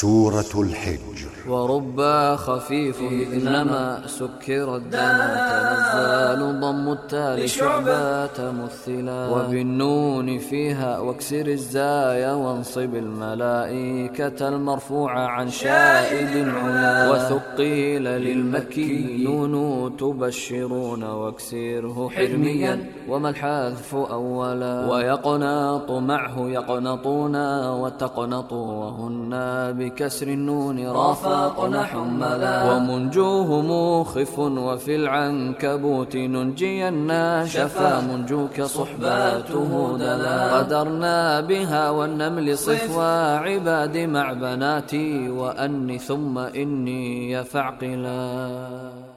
سورة الحجر. ورب خفيف إنما سكر الدم تنزل ضم التالي شعبة مثلا وبالنون فيها واكسر الزايا وانصب الملائكة المرفوعة عن شائد علا وثقيل للمكي نون تبشرون واكسره حرميا وما الحذف أولا ويقنط معه يقنطون وتقنطوا وهن بكسر النون رافقن حملا ومنجوه مخف وفي العنكبوت ننجين شفا منجوك صحباته دلا قدرنا بها والنمل صفوا عباد مع بناتي وأني ثم إني يفعقلا.